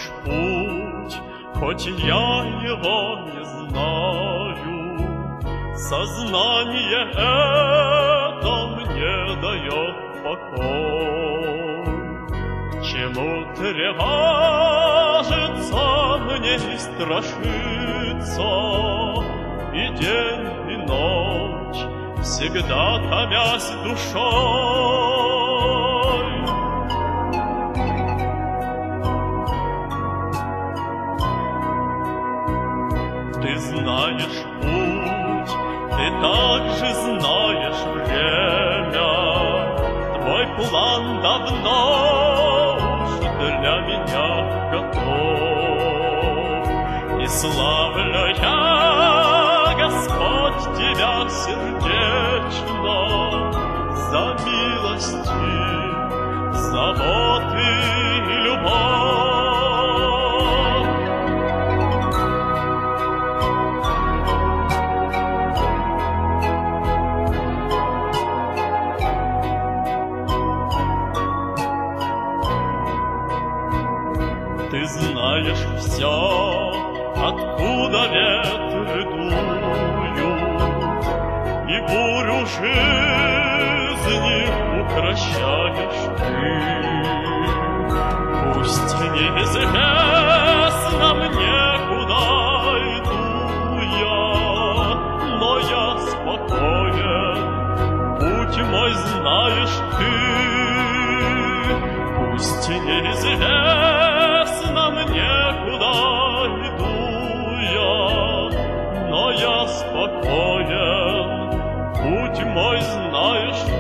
путь, хоть я его не знаю. Сознание это мне дает покой. Чему тревожиться мне и страшиться, и день, и ночь, всегда томясь душой. Ты знаешь путь, ты также знаешь время. Твой план давно уж для меня готов. И славлю я, Господь, Тебя сердечно за милости, заботы и любовь. Ты знаешь все, откуда ветры дуют, и бурю жизни укрощаешь ты. Пусть неизвестно мне, куда иду я, но я спокоен, путь мой знаешь ты. Пусть неизвестно мне, куда иду я, но я спокоен, путь мой знаешь ты.